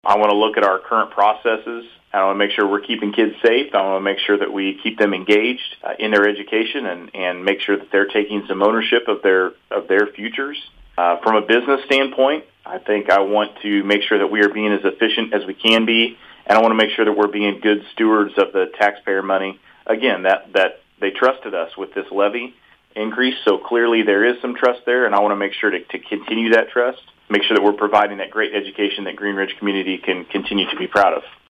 I want to look at our current processes. I want to make sure we're keeping kids safe. I want to make sure that we keep them engaged in their education and make sure that they're taking some ownership of their futures. From a business standpoint, I think I want to make sure that we are being as efficient as we can be, and I want to make sure that we're being good stewards of the taxpayer money. Again, that they trusted us with this levy increase, so clearly there is some trust there, and I want to make sure to continue that trust, make sure that we're providing that great education that Green Ridge community can continue to be proud of.